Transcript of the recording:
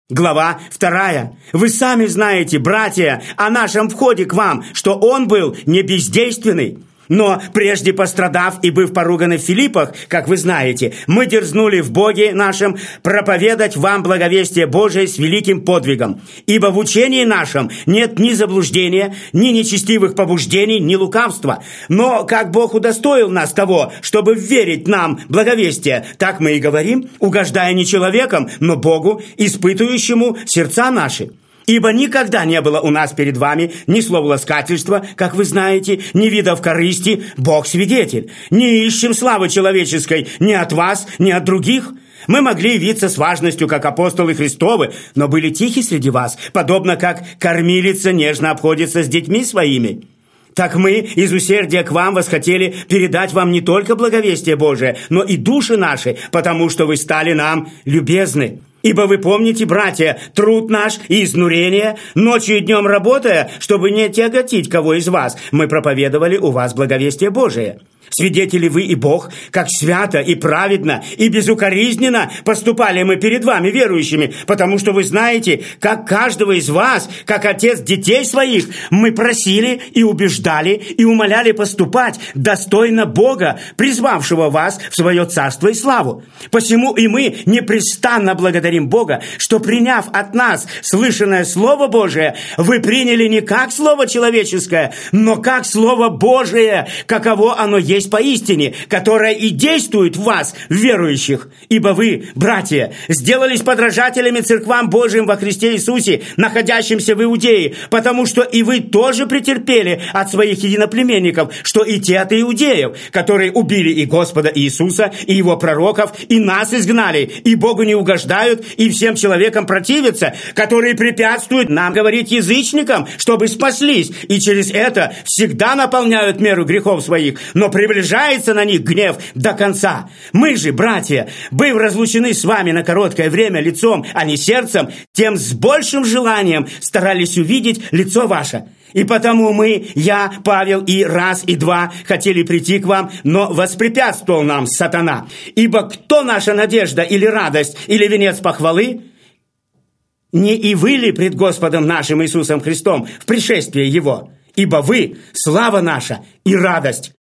Глава 2. Вы сами знаете, братья, о нашем входе к вам, что он был не бездейственный. Но прежде пострадав и быв поруганы в Филиппах, как вы знаете, мы дерзнули в Боге нашем проповедать вам благовестие Божие с великим подвигом. Ибо в учении нашем нет ни заблуждения, ни нечестивых побуждений, ни лукавства. Но как Бог удостоил нас того, чтобы верить нам благовестие, так мы и говорим, угождая не человеком, но Богу, испытывающему сердца наши. Ибо никогда не было у нас перед вами ни словоласкательства, как вы знаете, ни видов корысти, Бог свидетель. Не ищем славы человеческой ни от вас, ни от других. Мы могли явиться с важностью, как апостолы Христовы, но были тихи среди вас, подобно как кормилица нежно обходится с детьми своими. Так мы из усердия к вам восхотели передать вам не только благовестие Божие, но и души наши, потому что вы стали нам любезны. Ибо вы помните, братья, труд наш и изнурение, ночью и днем работая, чтобы не тяготить кого из вас, мы проповедовали у вас благовестие Божие. Свидетели вы и Бог, как свято и праведно и безукоризненно поступали мы перед вами, верующими, потому что вы знаете, как каждого из вас, как отец детей своих, мы просили и убеждали и умоляли поступать достойно Бога, призвавшего вас в свое царство и славу. Посему и мы непрестанно благодарим Бога, что, приняв от нас слышанное Слово Божие, вы приняли не как Слово человеческое, но как Слово Божие, каково оно есть поистине, которая и действует в вас, верующих. Ибо вы, братья, сделались подражателями церквам Божьим во Христе Иисусе, находящимся в Иудее, потому что и вы тоже претерпели от своих единоплеменников, что и те от иудеев, которые убили и Господа Иисуса, и его пророков, и нас изгнали, и Богу не угождают, и всем человекам противятся, которые препятствуют нам говорить язычникам, чтобы спаслись, и через это всегда наполняют меру грехов своих, но приближается на них гнев до конца. Мы же, братья, быв разлучены с вами на короткое время лицом, а не сердцем, тем с большим желанием старались увидеть лицо ваше. И потому мы, я, Павел, и раз, и два хотели прийти к вам, но воспрепятствовал нам сатана. Ибо кто наша надежда или радость, или венец похвалы? Не и вы ли пред Господом нашим Иисусом Христом в пришествии Его? Ибо вы – слава наша и радость.